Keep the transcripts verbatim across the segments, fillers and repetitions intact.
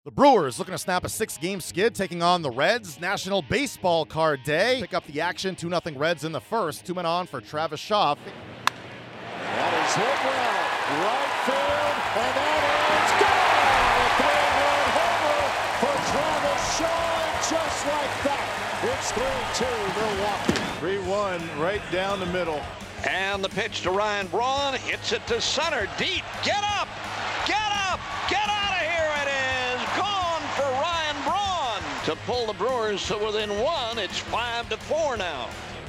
The Brewers looking to snap a six-game skid, taking on the Reds. National Baseball Card Day. Pick up the action, two nothing Reds in the first. Two men on for Travis Shaw. That is hit well. Right field, and that is gone! A three-run homer for Travis Shaw, and just like that, it's three two Milwaukee. three one right down the middle. And the pitch to Ryan Braun, hits it to center, deep, get up, get up, get out of here, it is gone for Ryan Braun to pull the Brewers to within one. It's five to four now.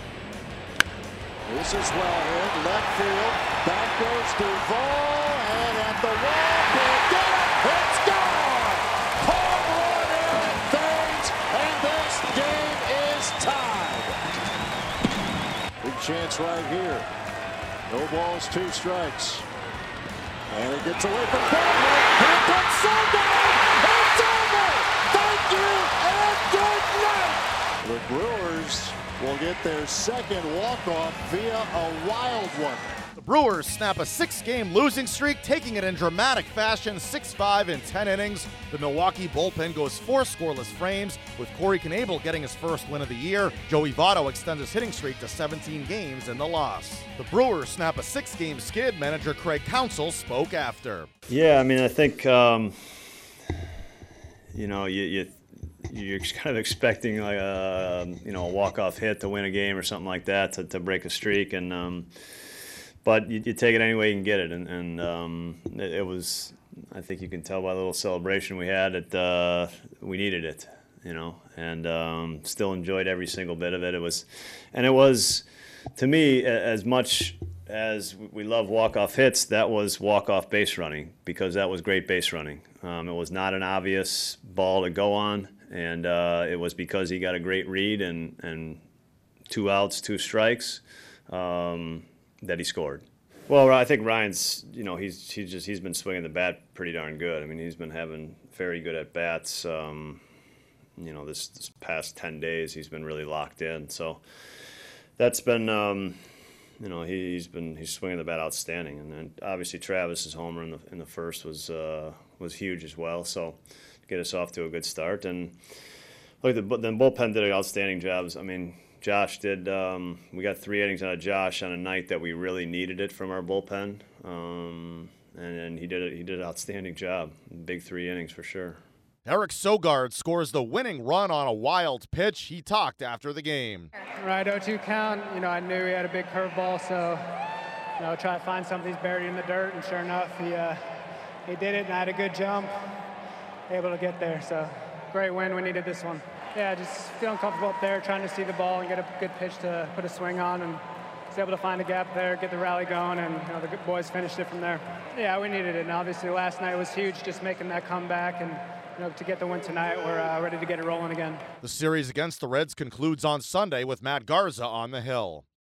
This is well hit, left field, back goes Duvall, and at the wall, can't get it, it's gone! Home run, Aaron Thames, and this game is tied. Big chance right here. No balls, two strikes. And it gets away from Bradley. Here comes Sunday. It's over. Thank you and good night. The Brewers will get their second walk-off via a wild one. The Brewers snap a six-game losing streak, taking it in dramatic fashion, six five in ten innings. The Milwaukee bullpen goes four scoreless frames, with Corey Knebel getting his first win of the year. Joey Votto extends his hitting streak to seventeen games in the loss. The Brewers snap a six-game skid. Manager Craig Counsell spoke after. Yeah, I mean, I think, um, you know, you, you you're kind of expecting like a, you know, a walk-off hit to win a game or something like that to, to break a streak, and um, but you, you take it any way you can get it, and, and um, it, it was, I think you can tell by the little celebration we had that uh, we needed it, you know, and um, still enjoyed every single bit of it. It was, and it was, to me, as much as we love walk-off hits, that was walk-off base running, because that was great base running. Um, it was not an obvious ball to go on, and uh, it was because he got a great read and, and two outs, two strikes, um, that he scored. Well, I think Ryan's, you know, he's he's just he's been swinging the bat pretty darn good. I mean, he's been having very good at bats. Um, you know, this, this past ten days, he's been really locked in. So that's been, um, you know, he, he's been he's swinging the bat outstanding. And then obviously Travis's homer in the in the first was uh, was huge as well. So to get us off to a good start, and look, the the bullpen did an outstanding job. I mean, Josh did. Um, we got three innings out of Josh on a night that we really needed it from our bullpen, um, and, and he did it. He did an outstanding job. Big three innings for sure. Eric Sogard scores the winning run on a wild pitch. He talked after the game. Right, oh two count. You know, I knew he had a big curveball, so you know, try to find something he's buried in the dirt, and sure enough, he uh, he did it, and I had a good jump, able to get there. So great win. We needed this one. Yeah, just feeling comfortable up there, trying to see the ball and get a good pitch to put a swing on, and was able to find a gap there, get the rally going, and you know, the good boys finished it from there. Yeah, we needed it, and obviously last night was huge, just making that comeback, and you know, to get the win tonight, we're uh, ready to get it rolling again. The series against the Reds concludes on Sunday with Matt Garza on the hill.